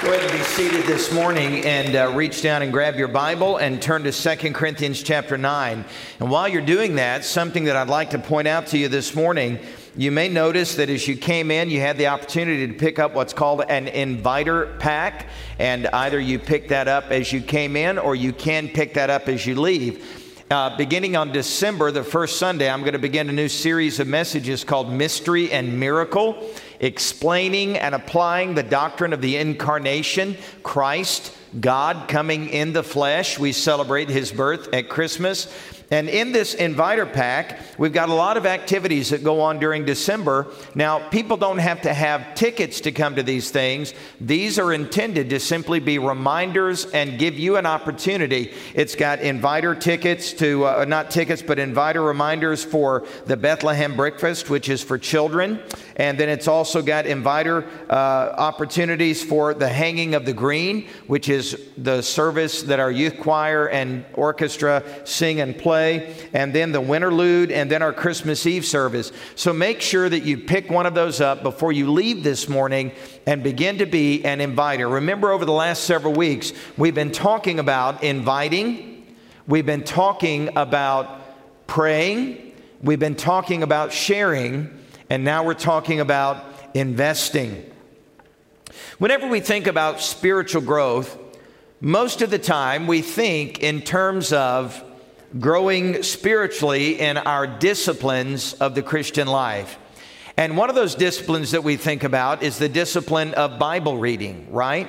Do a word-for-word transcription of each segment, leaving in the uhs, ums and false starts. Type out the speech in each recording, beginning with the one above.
Go ahead and be seated this morning and uh, reach down and grab your Bible and turn to Second Corinthians chapter nine. And while you're doing that, something that I'd like to point out to you this morning, you may notice that as you came in, you had the opportunity to pick up what's called an inviter pack. And either you pick that up as you came in or you can pick that up as you leave. Uh, beginning on December, the first Sunday, I'm going to begin a new series of messages called Mystery and Miracle, explaining and applying the doctrine of the incarnation, Christ, God coming in the flesh. We celebrate His birth at Christmas. And in this inviter pack, we've got a lot of activities that go on during December. Now, people don't have to have tickets to come to these things. These are intended to simply be reminders and give you an opportunity. It's got inviter tickets to, uh, not tickets, but inviter reminders for the Bethlehem breakfast, which is for children. And then it's also got inviter uh, opportunities for the hanging of the green, which is the service that our youth choir and orchestra sing and play. And then the Winterlude, and then our Christmas Eve service. So make sure that you pick one of those up before you leave this morning and begin to be an inviter. Remember, over the last several weeks, we've been talking about inviting. We've been talking about praying. We've been talking about sharing. And now we're talking about investing. Whenever we think about spiritual growth, most of the time we think in terms of growing spiritually in our disciplines of the Christian life. And one of those disciplines that we think about is the discipline of Bible reading, right?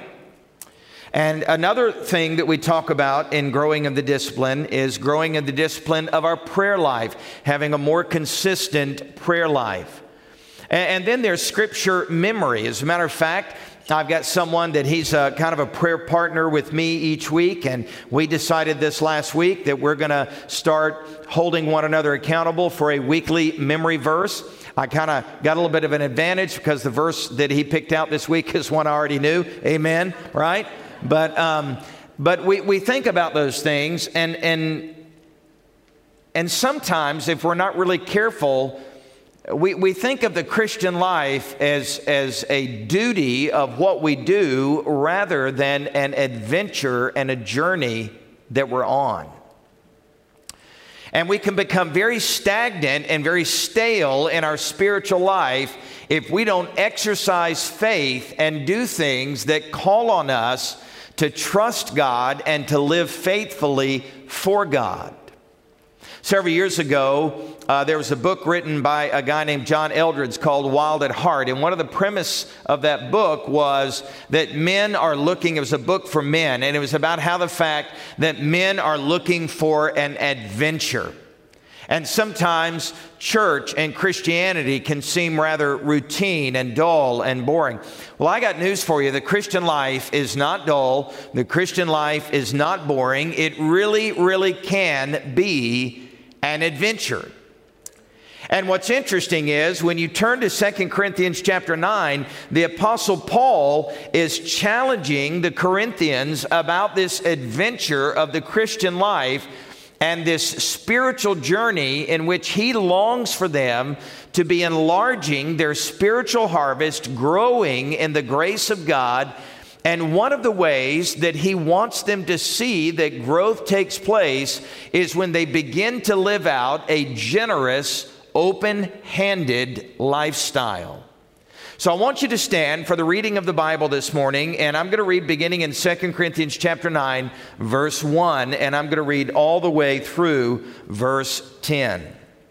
And another thing that we talk about in growing in the discipline is growing in the discipline of our prayer life, having a more consistent prayer life. And then there's scripture memory. As a matter of fact, I've got someone that he's a, kind of a prayer partner with me each week, and we decided this last week that we're going to start holding one another accountable for a weekly memory verse. I kind of got a little bit of an advantage because the verse that he picked out this week is one I already knew. Amen, right? But um, but we, we think about those things, and and and sometimes if we're not really careful, We we think of the Christian life as, as a duty of what we do rather than an adventure and a journey that we're on. And we can become very stagnant and very stale in our spiritual life if we don't exercise faith and do things that call on us to trust God and to live faithfully for God. Several years ago, uh, there was a book written by a guy named John Eldredge called Wild at Heart. And one of the premise of that book was that men are looking, it was a book for men, and it was about how the fact that men are looking for an adventure. And sometimes church and Christianity can seem rather routine and dull and boring. Well, I got news for you. The Christian life is not dull. The Christian life is not boring. It really, really can be an adventure. And what's interesting is when you turn to Second Corinthians chapter nine, the Apostle Paul is challenging the Corinthians about this adventure of the Christian life and this spiritual journey in which he longs for them to be enlarging their spiritual harvest, growing in the grace of God. And one of the ways that he wants them to see that growth takes place is when they begin to live out a generous, open-handed lifestyle. So I want you to stand for the reading of the Bible this morning, and I'm going to read beginning in Second Corinthians chapter nine, verse one, and I'm going to read all the way through verse ten.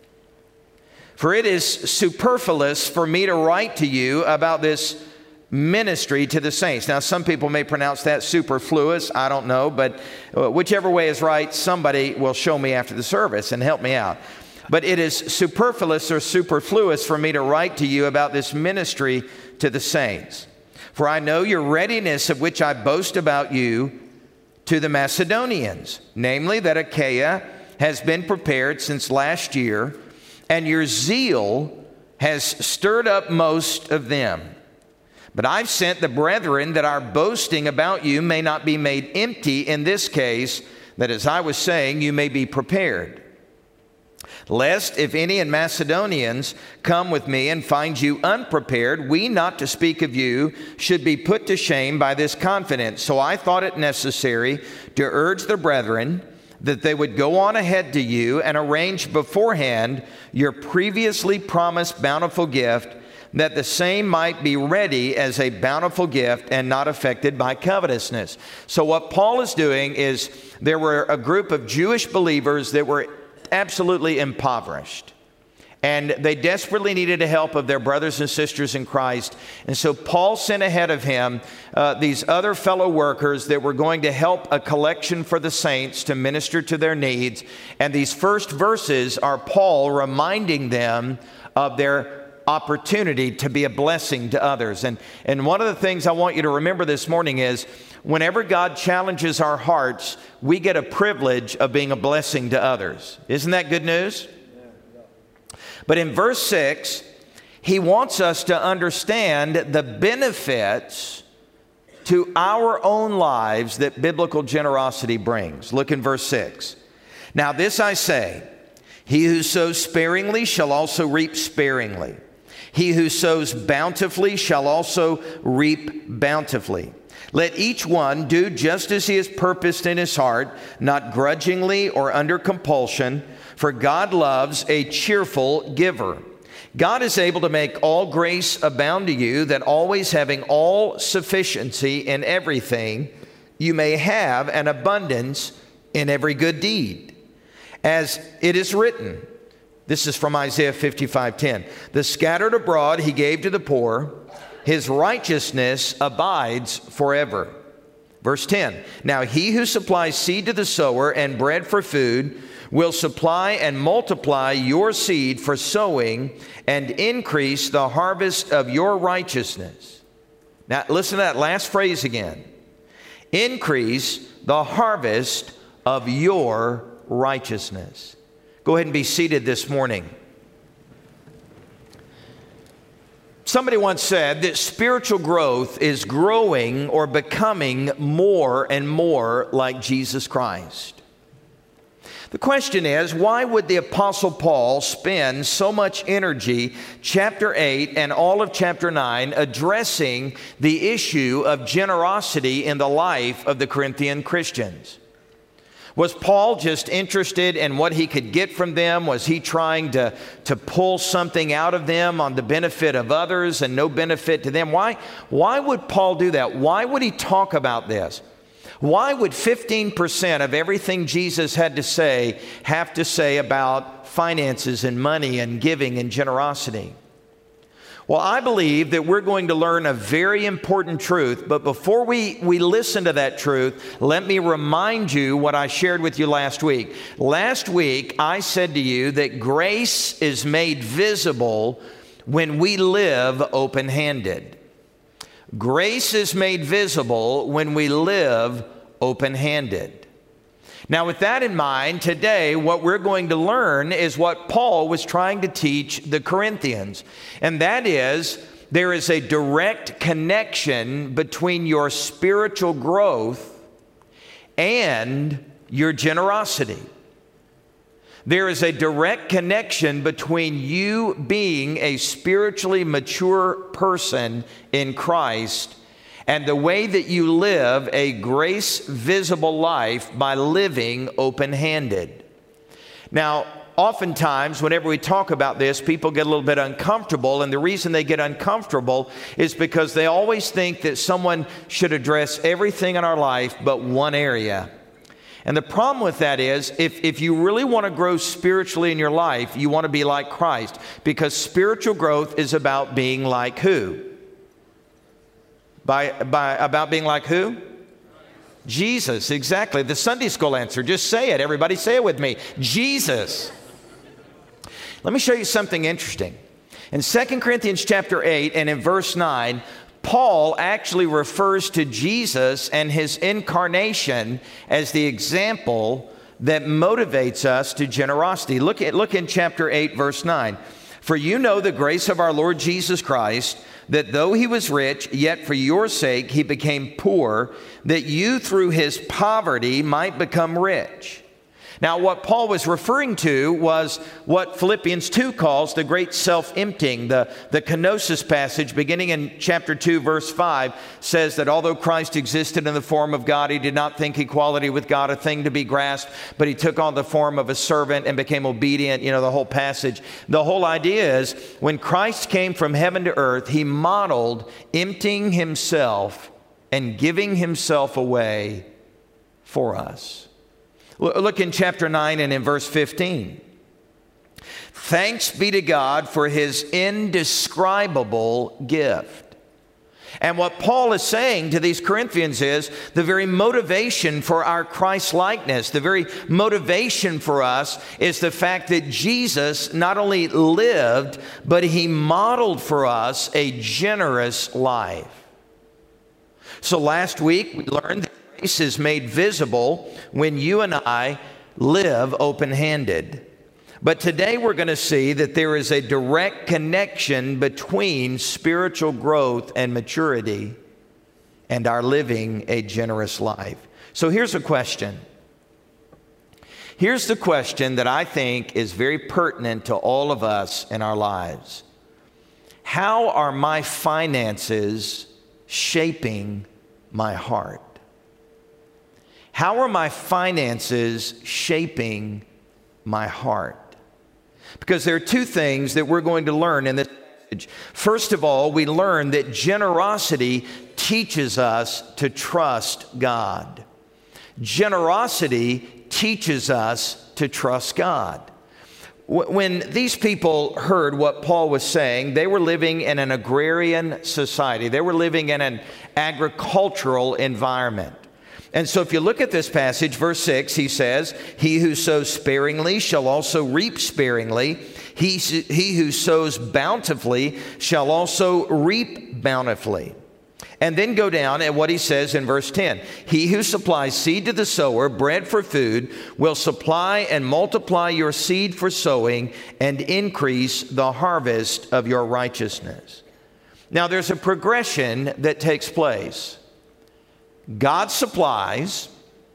For it is superfluous for me to write to you about this ministry to the saints. Now, some people may pronounce that superfluous. I don't know, but whichever way is right, somebody will show me after the service and help me out. But it is superfluous or superfluous for me to write to you about this ministry to the saints. For I know your readiness, of which I boast about you to the Macedonians, namely that Achaia has been prepared since last year, and your zeal has stirred up most of them. But I've sent the brethren that our boasting about you may not be made empty in this case, that as I was saying, you may be prepared. Lest if any in Macedonians come with me and find you unprepared, we, not to speak of you, should be put to shame by this confidence. So I thought it necessary to urge the brethren that they would go on ahead to you and arrange beforehand your previously promised bountiful gift, that the same might be ready as a bountiful gift and not affected by covetousness. So what Paul is doing is, there were a group of Jewish believers that were absolutely impoverished, and they desperately needed the help of their brothers and sisters in Christ. And so Paul sent ahead of him uh, these other fellow workers that were going to help a collection for the saints to minister to their needs. And these first verses are Paul reminding them of their opportunity to be a blessing to others. And, and one of the things I want you to remember this morning is, whenever God challenges our hearts, we get a privilege of being a blessing to others. Isn't that good news? But in verse six, he wants us to understand the benefits to our own lives that biblical generosity brings. Look in verse six. Now this I say, he who sows sparingly shall also reap sparingly. He who sows bountifully shall also reap bountifully. Let each one do just as he has purposed in his heart, not grudgingly or under compulsion, for God loves a cheerful giver. God is able to make all grace abound to you, that always having all sufficiency in everything, you may have an abundance in every good deed. As it is written, this is from Isaiah fifty-five ten. The scattered abroad he gave to the poor. His righteousness abides forever. Verse ten. Now he who supplies seed to the sower and bread for food will supply and multiply your seed for sowing and increase the harvest of your righteousness. Now listen to that last phrase again. Increase the harvest of your righteousness. Go ahead and be seated this morning. Somebody once said that spiritual growth is growing or becoming more and more like Jesus Christ. The question is, why would the Apostle Paul spend so much energy, chapter eight and all of chapter nine, addressing the issue of generosity in the life of the Corinthian Christians? Was Paul just interested in what he could get from them? Was he trying to, to pull something out of them on the benefit of others and no benefit to them? Why, why would Paul do that? Why would he talk about this? Why would fifteen percent of everything Jesus had to say have to say about finances and money and giving and generosity? Well, I believe that we're going to learn a very important truth, but before we, we listen to that truth, let me remind you what I shared with you last week. Last week, I said to you that grace is made visible when we live open-handed. Grace is made visible when we live open-handed. Now, with that in mind, today what we're going to learn is what Paul was trying to teach the Corinthians. And that is, there is a direct connection between your spiritual growth and your generosity. There is a direct connection between you being a spiritually mature person in Christ and the way that you live a grace-visible life by living open-handed. Now, oftentimes, whenever we talk about this, people get a little bit uncomfortable, and the reason they get uncomfortable is because they always think that someone should address everything in our life but one area. And the problem with that is, if, if you really want to grow spiritually in your life, you want to be like Christ, because spiritual growth is about being like who? By, by, about being like who? Jesus, exactly. The Sunday school answer. Just say it. Everybody say it with me. Jesus. Let me show you something interesting. In Second Corinthians chapter eight and in verse nine, Paul actually refers to Jesus and his incarnation as the example that motivates us to generosity. Look at, look in chapter eight, verse nine. For you know the grace of our Lord Jesus Christ, that though he was rich, yet for your sake he became poor, that you through his poverty might become rich. Now, what Paul was referring to was what Philippians two calls the great self-emptying. The, the kenosis passage beginning in chapter two, verse five, says that although Christ existed in the form of God, he did not think equality with God a thing to be grasped, but he took on the form of a servant and became obedient. You know, the whole passage. The whole idea is when Christ came from heaven to earth, he modeled emptying himself and giving himself away for us. Look in chapter nine and in verse fifteen. Thanks be to God for his indescribable gift. And what Paul is saying to these Corinthians is the very motivation for our Christ-likeness, the very motivation for us is the fact that Jesus not only lived, but he modeled for us a generous life. So last week we learned that grace is made visible when you and I live open-handed. But today we're going to see that there is a direct connection between spiritual growth and maturity and our living a generous life. So here's a question. Here's the question that I think is very pertinent to all of us in our lives. How are my finances shaping my heart? How are my finances shaping my heart? Because there are two things that we're going to learn in this passage. First of all, we learn that generosity teaches us to trust God. Generosity teaches us to trust God. When these people heard what Paul was saying, they were living in an agrarian society. They were living in an agricultural environment. And so if you look at this passage, verse six, he says, he who sows sparingly shall also reap sparingly. He, he who sows bountifully shall also reap bountifully. And then go down at what he says in verse ten. He who supplies seed to the sower, bread for food, will supply and multiply your seed for sowing and increase the harvest of your righteousness. Now there's a progression that takes place. God supplies,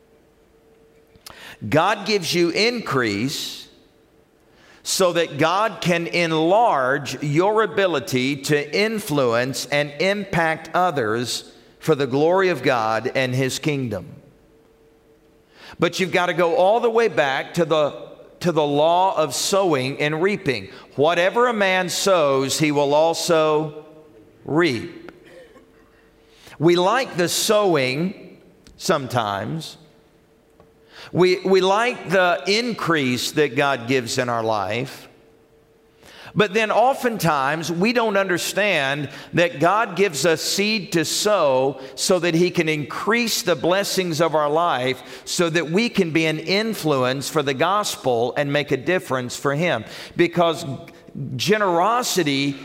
God gives you increase so that God can enlarge your ability to influence and impact others for the glory of God and his kingdom. But you've got to go all the way back to the, to the law of sowing and reaping. Whatever a man sows, he will also reap. We like the sowing sometimes. We, we like the increase that God gives in our life. But then oftentimes we don't understand that God gives us seed to sow so that he can increase the blessings of our life so that we can be an influence for the gospel and make a difference for him. Because generosity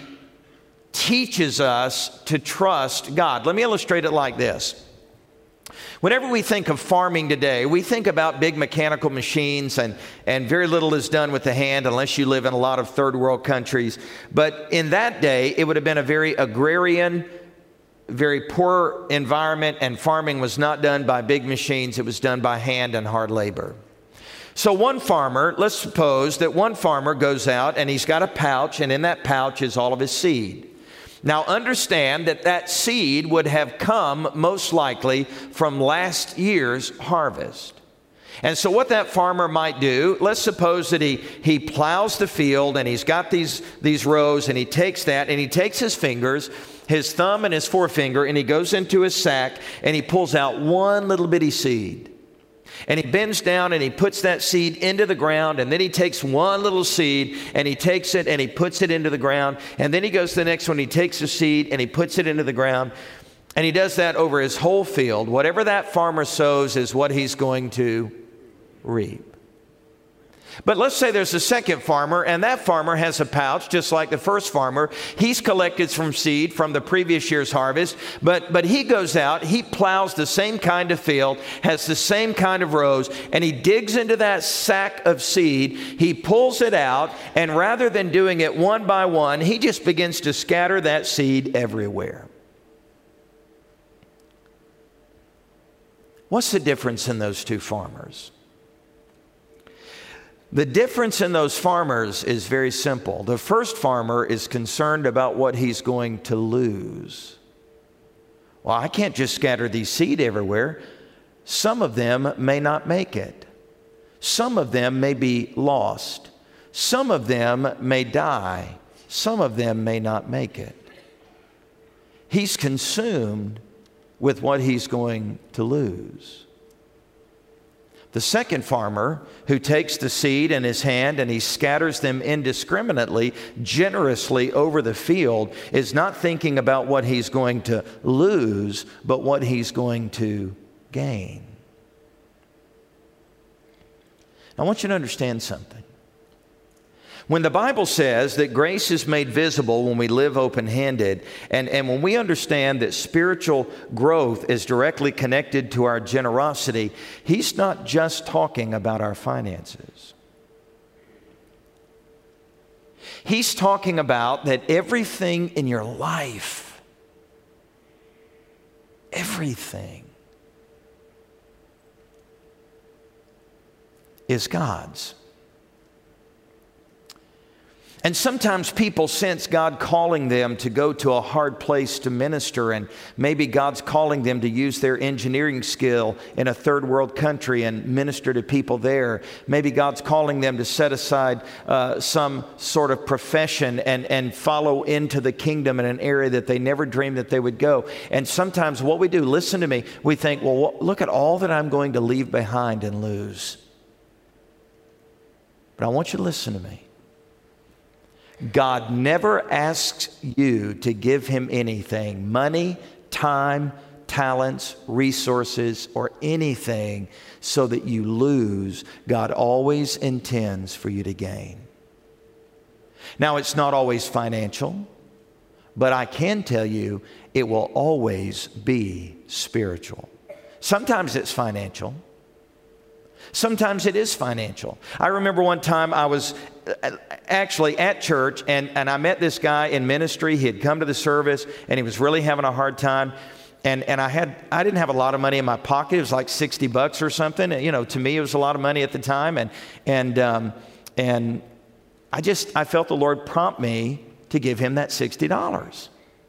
teaches us to trust God. Let me illustrate it like this. Whenever we think of farming today, we think about big mechanical machines and, and very little is done with the hand unless you live in a lot of third world countries. But in that day, it would have been a very agrarian, very poor environment, and farming was not done by big machines. It was done by hand and hard labor. So one farmer, let's suppose that one farmer goes out and he's got a pouch, and in that pouch is all of his seed. Now understand that that seed would have come most likely from last year's harvest. And so what that farmer might do, let's suppose that he, he plows the field and he's got these, these rows, and he takes that and he takes his fingers, his thumb and his forefinger, and he goes into his sack and he pulls out one little bitty seed. And he bends down and he puts that seed into the ground, and then he takes one little seed and he takes it and he puts it into the ground, and then he goes to the next one, he takes the seed and he puts it into the ground, and he does that over his whole field. Whatever that farmer sows is what he's going to reap. But let's say there's a second farmer, and that farmer has a pouch just like the first farmer. He's collected some seed from the previous year's harvest, but, but he goes out, he plows the same kind of field, has the same kind of rows, and he digs into that sack of seed, he pulls it out, and rather than doing it one by one, he just begins to scatter that seed everywhere. What's the difference in those two farmers? The difference in those farmers is very simple. The first farmer is concerned about what he's going to lose. Well, I can't just scatter these seed everywhere. Some of them may not make it. Some of them may be lost. Some of them may die. Some of them may not make it. He's consumed with what he's going to lose. The second farmer, who takes the seed in his hand and he scatters them indiscriminately, generously over the field, is not thinking about what he's going to lose, but what he's going to gain. I want you to understand something. When the Bible says that grace is made visible when we live open-handed, and, and when we understand that spiritual growth is directly connected to our generosity, he's not just talking about our finances. He's talking about that everything in your life, everything, is God's. And sometimes people sense God calling them to go to a hard place to minister, and maybe God's calling them to use their engineering skill in a third world country and minister to people there. Maybe God's calling them to set aside uh, some sort of profession and, and follow into the kingdom in an area that they never dreamed that they would go. And sometimes what we do, listen to me, we think, well, look at all that I'm going to leave behind and lose. But I want you to listen to me. God never asks you to give him anything, money, time, talents, resources, or anything so that you lose. God always intends for you to gain. Now, it's not always financial, but I can tell you it will always be spiritual. Sometimes it's financial. Sometimes it is financial. I remember one time I was actually at church, and, and I met this guy in ministry. He had come to the service, and he was really having a hard time. And, and I had I didn't have a lot of money in my pocket. It was like sixty bucks or something. You know, to me, it was a lot of money at the time. And and um, and I just I felt the Lord prompt me to give him that sixty dollars.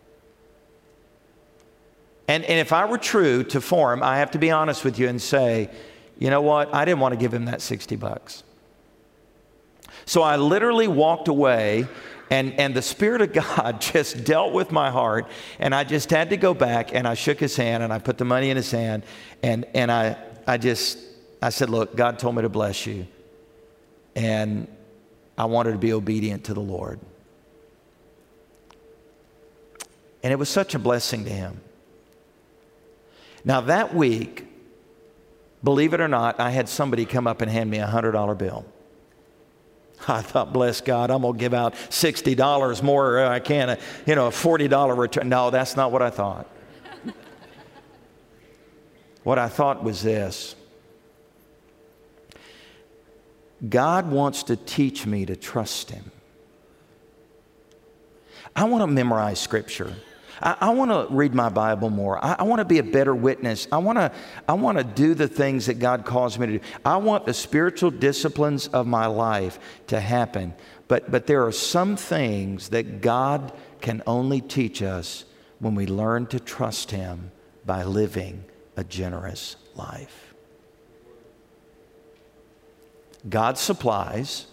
And and if I were true to form, I have to be honest with you and say, you know what? I didn't want to give him that sixty bucks. So I literally walked away, and, and the Spirit of God just dealt with my heart, and I just had to go back, and I shook his hand, and I put the money in his hand, and, and I, I just, I said, look, God told me to bless you, and I wanted to be obedient to the Lord. And it was such a blessing to him. Now that week, believe it or not, I had somebody come up and hand me a one hundred dollar bill. I thought, bless God, I'm going to give out sixty dollars more I can, a, you know, a forty dollar return. No, that's not what I thought. What I thought was this. God wants to teach me to trust him. I want to memorize Scripture. I, I want to read my Bible more. I, I want to be a better witness. I want to I want to do the things that God calls me to do. I want the spiritual disciplines of my life to happen. But, but there are some things that God can only teach us when we learn to trust him by living a generous life. God supplies.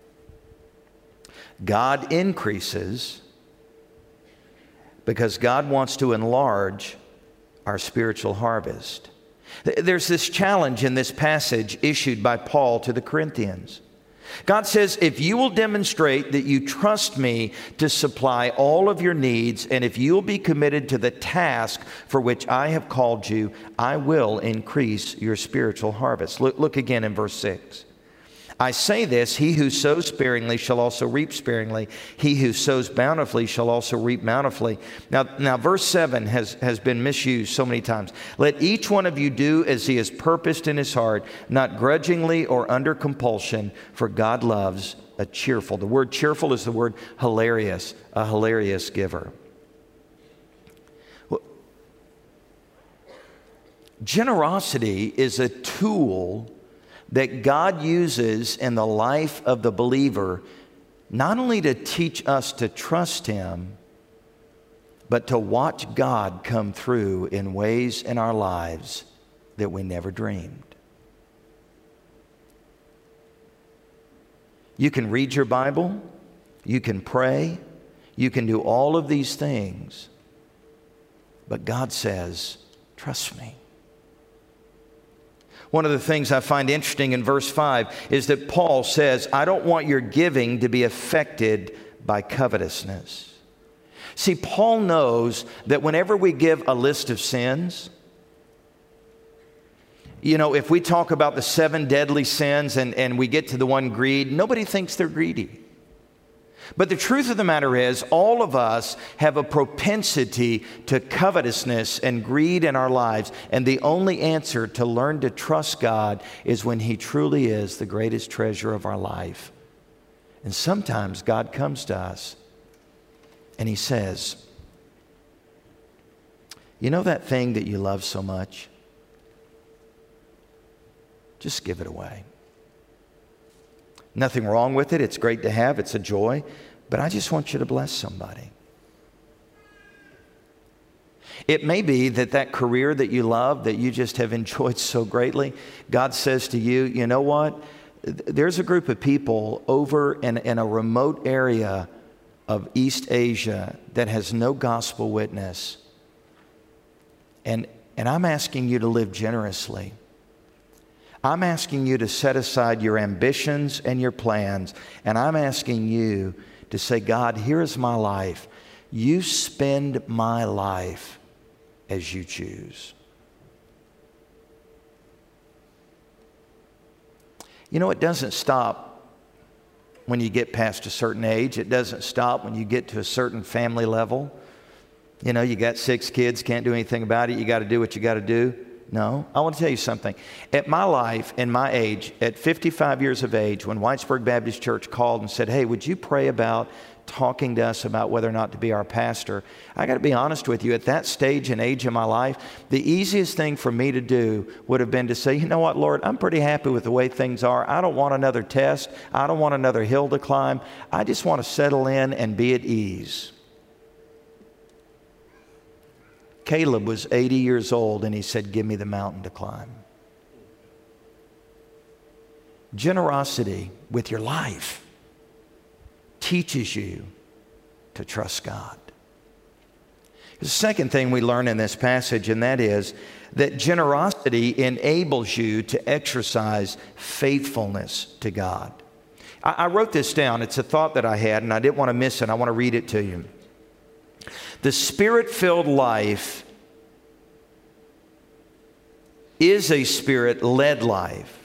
God increases. Because God wants to enlarge our spiritual harvest. There's this challenge in this passage issued by Paul to the Corinthians. God says, if you will demonstrate that you trust me to supply all of your needs, and if you'll be committed to the task for which I have called you, I will increase your spiritual harvest. Look, look again in verse six. I say this, he who sows sparingly shall also reap sparingly. He who sows bountifully shall also reap bountifully. Now, now verse seven has, has been misused so many times. Let each one of you do as he has purposed in his heart, not grudgingly or under compulsion, for God loves a cheerful. The word cheerful is the word hilarious, a hilarious giver. Well, generosity is a tool that God uses in the life of the believer, not only to teach us to trust Him, but to watch God come through in ways in our lives that we never dreamed. You can read your Bible, you can pray, you can do all of these things, but God says, trust me. One of the things I find interesting in verse five is that Paul says, I don't want your giving to be affected by covetousness. See, Paul knows that whenever we give a list of sins, you know, if we talk about the seven deadly sins and, and we get to the one greed, nobody thinks they're greedy. But the truth of the matter is, all of us have a propensity to covetousness and greed in our lives. And the only answer to learn to trust God is when He truly is the greatest treasure of our life. And sometimes God comes to us and He says, you know that thing that you love so much? Just give it away. Nothing wrong with it. It's great to have. It's a joy. But I just want you to bless somebody. It may be that that career that you love, that you just have enjoyed so greatly, God says to you, you know what? There's a group of people over in, in a remote area of East Asia that has no gospel witness. And, and I'm asking you to live generously. I'm asking you to set aside your ambitions and your plans, and I'm asking you to say, God, here's my life. You spend my life as you choose. You know, it doesn't stop when you get past a certain age. It doesn't stop when you get to a certain family level. You know, you got six kids, can't do anything about it. You got to do what you got to do. No, I want to tell you something. At my life, in my age, at fifty-five years of age, when Whitesburg Baptist Church called and said, hey, would you pray about talking to us about whether or not to be our pastor? I got to be honest with you, at that stage and age in my life, the easiest thing for me to do would have been to say, you know what, Lord, I'm pretty happy with the way things are. I don't want another test. I don't want another hill to climb. I just want to settle in and be at ease. Caleb was eighty years old and he said, give me the mountain to climb. Generosity with your life teaches you to trust God. The second thing we learn in this passage, and that is that generosity enables you to exercise faithfulness to God. I, I wrote this down. It's a thought that I had, and I didn't want to miss it. I want to read it to you. The Spirit-filled life is a Spirit-led life.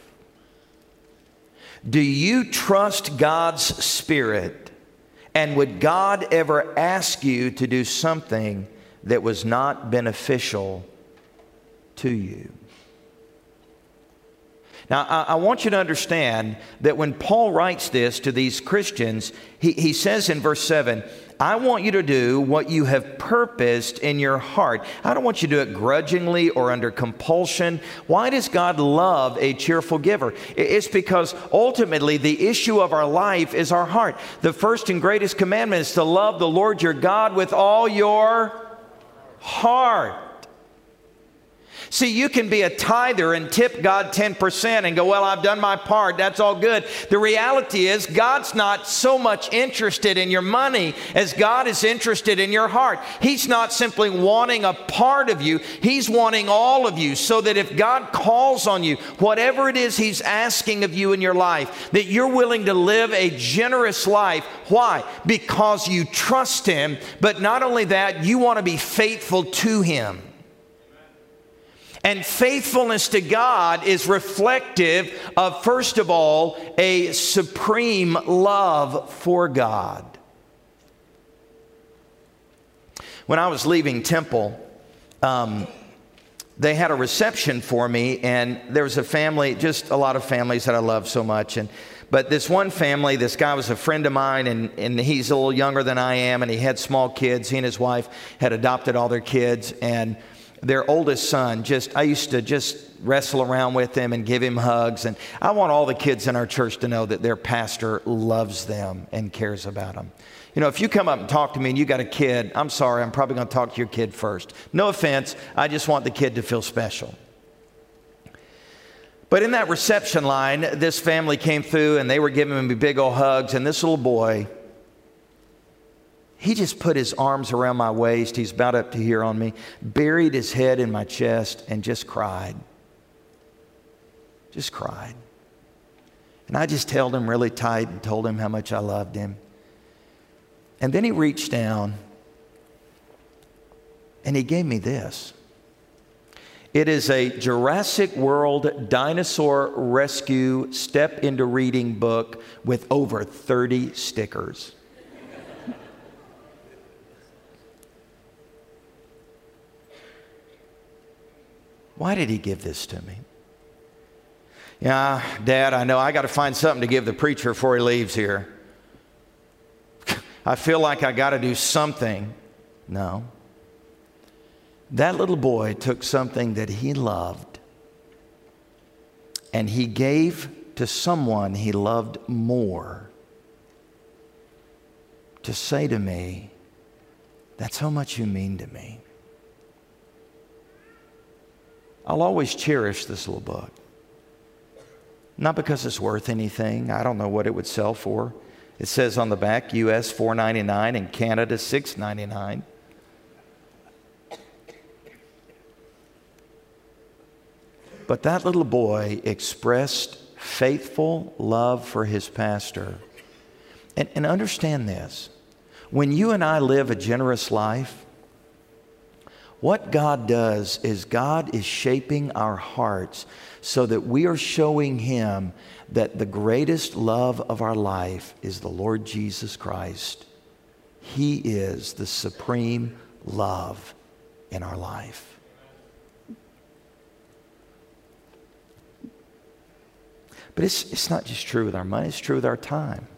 Do you trust God's Spirit? And would God ever ask you to do something that was not beneficial to you? Now, I, I want you to understand that when Paul writes this to these Christians, he, he says in verse seven, I want you to do what you have purposed in your heart. I don't want you to do it grudgingly or under compulsion. Why does God love a cheerful giver? It's because ultimately the issue of our life is our heart. The first and greatest commandment is to love the Lord your God with all your heart. See, you can be a tither and tip God ten percent and go, well, I've done my part. That's all good. The reality is God's not so much interested in your money as God is interested in your heart. He's not simply wanting a part of you. He's wanting all of you, so that if God calls on you, whatever it is He's asking of you in your life, that you're willing to live a generous life. Why? Because you trust Him, but not only that, you want to be faithful to Him. And faithfulness to God is reflective of, first of all, a supreme love for God. When I was leaving Temple, um, they had a reception for me, and there was a family, just a lot of families that I love so much. And But this one family, this guy was a friend of mine, and, and he's a little younger than I am, and he had small kids. He and his wife had adopted all their kids, and their oldest son, just I used to just wrestle around with him and give him hugs. And I want all the kids in our church to know that their pastor loves them and cares about them. You know, if you come up and talk to me and you got a kid, I'm sorry, I'm probably going to talk to your kid first. No offense, I just want the kid to feel special. But in that reception line, this family came through and they were giving me big old hugs. And this little boy, he just put his arms around my waist. He's about up to here on me, buried his head in my chest and just cried. Just cried. And I just held him really tight and told him how much I loved him. And then he reached down and he gave me this. It is a Jurassic World Dinosaur Rescue Step Into Reading book with over thirty stickers. Why did he give this to me? Yeah, Dad, I know I got to find something to give the preacher before he leaves here. I feel like I got to do something. No. That little boy took something that he loved and he gave to someone he loved more to say to me, that's how much you mean to me. I'll always cherish this little book. Not because it's worth anything. I don't know what it would sell for. It says on the back, U S four ninety-nine and Canada six ninety-nine. But that little boy expressed faithful love for his pastor. And, and understand this. When you and I live a generous life, what God does is God is shaping our hearts so that we are showing Him that the greatest love of our life is the Lord Jesus Christ. He is the supreme love in our life. But it's, it's not just true with our money, it's true with our time.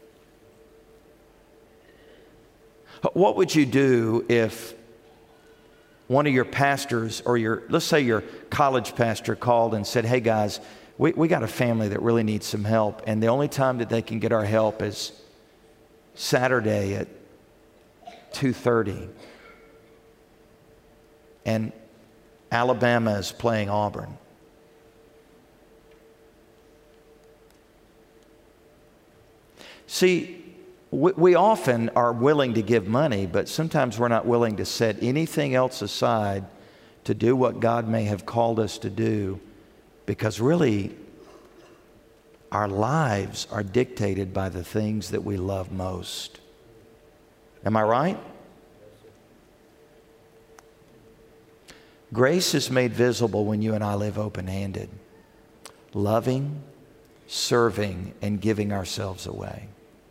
What would you do if one of your pastors or your, let's say your college pastor called and said, hey guys, we, we got a family that really needs some help. And the only time that they can get our help is Saturday at two thirty. And Alabama is playing Auburn. See, we often are willing to give money, but sometimes we're not willing to set anything else aside to do what God may have called us to do, because really our lives are dictated by the things that we love most. Am I right? Grace is made visible when you and I live open-handed, loving, serving, and giving ourselves away.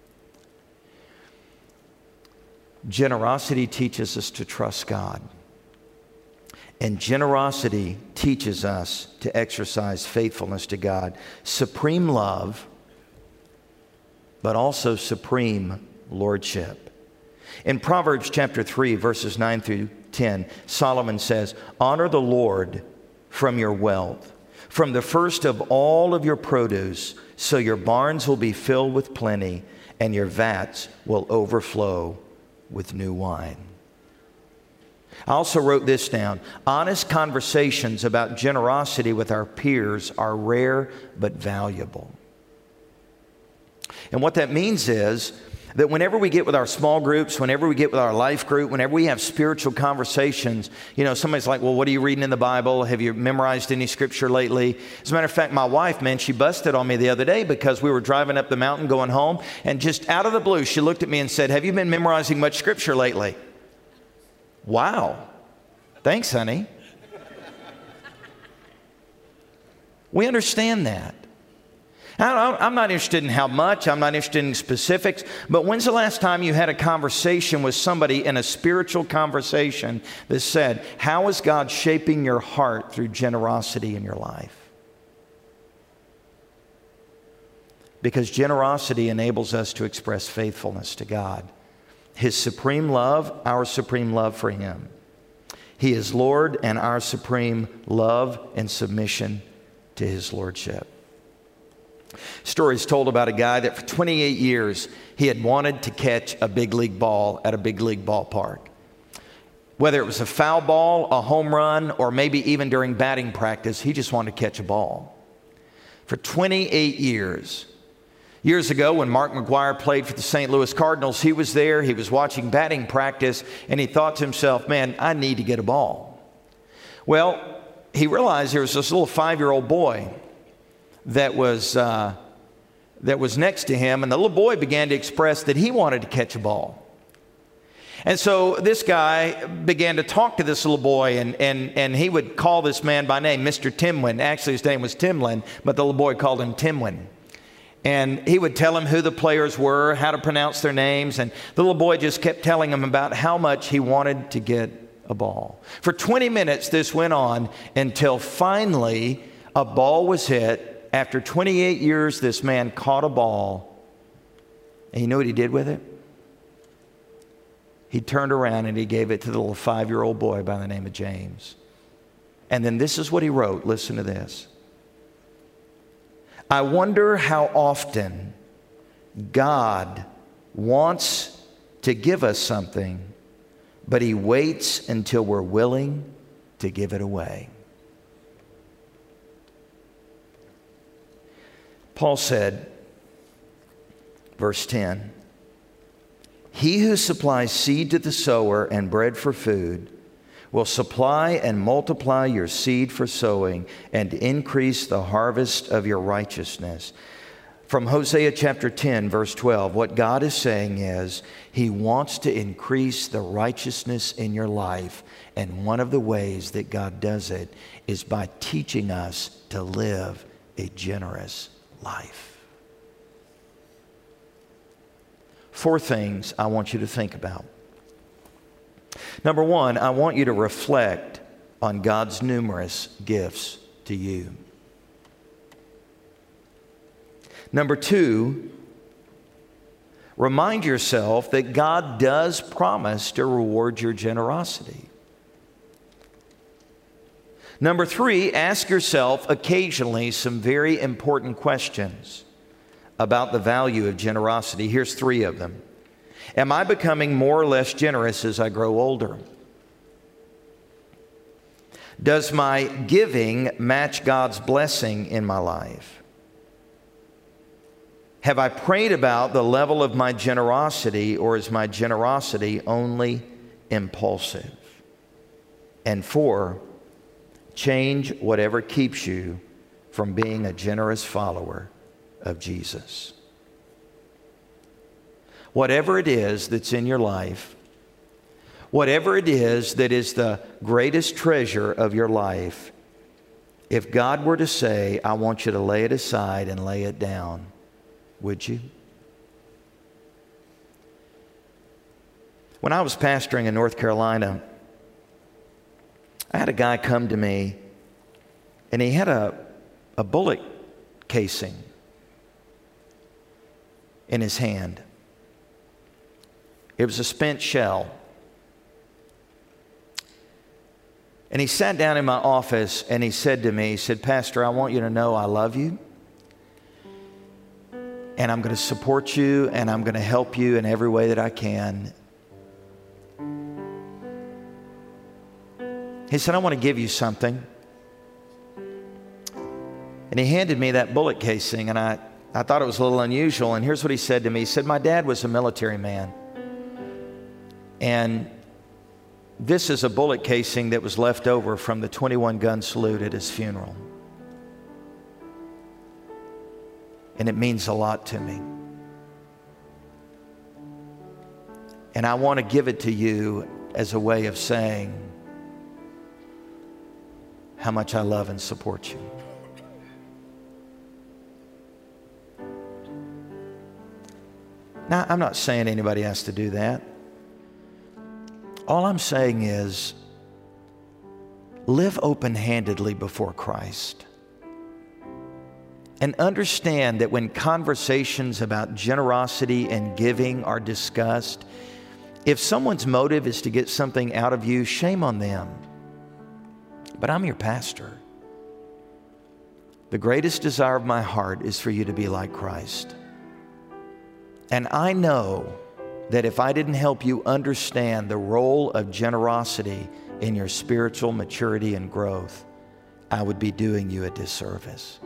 Generosity teaches us to trust God. And generosity teaches us to exercise faithfulness to God. Supreme love, but also supreme lordship. In Proverbs chapter three, verses nine through ten, Solomon says, honor the Lord from your wealth, from the first of all of your produce, so your barns will be filled with plenty, and your vats will overflow with new wine. I also wrote this down. Honest conversations about generosity with our peers are rare but valuable. And what that means is that whenever we get with our small groups, whenever we get with our life group, whenever we have spiritual conversations, you know, somebody's like, well, what are you reading in the Bible? Have you memorized any scripture lately? As a matter of fact, my wife, man, she busted on me the other day because we were driving up the mountain going home, and just out of the blue, she looked at me and said, have you been memorizing much scripture lately? Wow. Thanks, honey. We understand that. I'm not interested in how much, I'm not interested in specifics, but when's the last time you had a conversation with somebody in a spiritual conversation that said, how is God shaping your heart through generosity in your life? Because generosity enables us to express faithfulness to God, His supreme love, our supreme love for Him. He is Lord, and our supreme love and submission to His lordship. Stories told about a guy that for twenty-eight years he had wanted to catch a big league ball at a big league ballpark. Whether it was a foul ball, a home run, or maybe even during batting practice, he just wanted to catch a ball. For twenty-eight years. Years ago, when Mark McGwire played for the Saint Louis Cardinals, he was there, he was watching batting practice, and he thought to himself, man, I need to get a ball. Well, he realized there was this little five-year-old boy that was, uh, that was next to him, and the little boy began to express that he wanted to catch a ball. And so this guy began to talk to this little boy, and, and, and he would call this man by name, Mister Timwin. Actually, his name was Timlin, but the little boy called him Timwin. And he would tell him who the players were, how to pronounce their names, and the little boy just kept telling him about how much he wanted to get a ball. For twenty minutes, this went on until finally a ball was hit. After twenty-eight years, this man caught a ball, and you know what he did with it? He turned around and he gave it to the little five-year-old boy by the name of James. And then this is what he wrote. Listen to this. I wonder how often God wants to give us something, but He waits until we're willing to give it away. Paul said, verse ten, He who supplies seed to the sower and bread for food will supply and multiply your seed for sowing and increase the harvest of your righteousness. From Hosea chapter ten, verse twelve, what God is saying is He wants to increase the righteousness in your life. And one of the ways that God does it is by teaching us to live a generous life. Four things I want you to think about. Number one, I want you to reflect on God's numerous gifts to you. Number two, remind yourself that God does promise to reward your generosity. Number three, ask yourself occasionally some very important questions about the value of generosity. Here's three of them. Am I becoming more or less generous as I grow older? Does my giving match God's blessing in my life? Have I prayed about the level of my generosity, or is my generosity only impulsive? And four, change whatever keeps you from being a generous follower of Jesus. Whatever it is that's in your life, whatever it is that is the greatest treasure of your life, if God were to say, I want you to lay it aside and lay it down, would you? When I was pastoring in North Carolina, I had a guy come to me, and he had a, a bullet casing in his hand. It was a spent shell. And he sat down in my office and he said to me, he said, Pastor, I want you to know I love you. And I'm going to support you, and I'm going to help you in every way that I can. He said, I want to give you something. And he handed me that bullet casing, and I, I thought it was a little unusual. And here's what he said to me. He said, my dad was a military man. And this is a bullet casing that was left over from the twenty-one gun salute at his funeral. And it means a lot to me. And I want to give it to you as a way of saying how much I love and support you. Now, I'm not saying anybody has to do that. All I'm saying is live open-handedly before Christ. And understand that when conversations about generosity and giving are discussed, If someone's motive is to get something out of you, shame on them. But I'm your pastor. The greatest desire of my heart is for you to be like Christ. And I know that if I didn't help you understand the role of generosity in your spiritual maturity and growth, I would be doing you a disservice.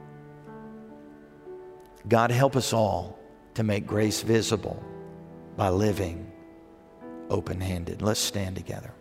God, help us all to make grace visible by living open-handed. Let's stand together.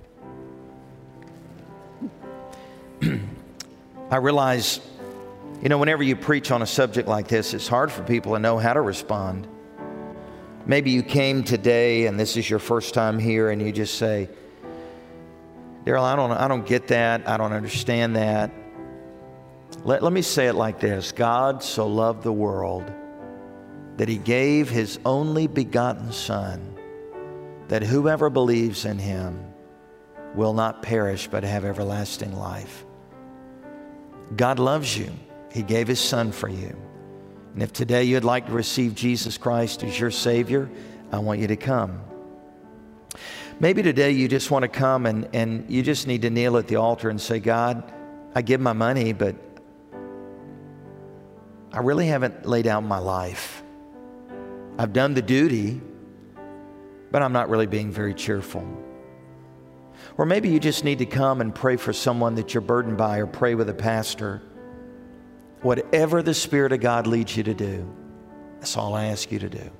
I realize, you know, whenever you preach on a subject like this, it's hard for people to know how to respond. Maybe you came today and this is your first time here and you just say, Daryl, I don't, I don't get that. I don't understand that. Let, let me say it like this. God so loved the world that he gave his only begotten Son, that whoever believes in him will not perish but have everlasting life. God loves you. He gave his Son for you. And if today you'd like to receive Jesus Christ as your Savior, I want you to come. Maybe today you just want to come and, and you just need to kneel at the altar and say, God, I give my money, but I really haven't laid out my life. I've done the duty, but I'm not really being very cheerful. Or maybe you just need to come and pray for someone that you're burdened by, or pray with a pastor. Whatever the Spirit of God leads you to do, that's all I ask you to do.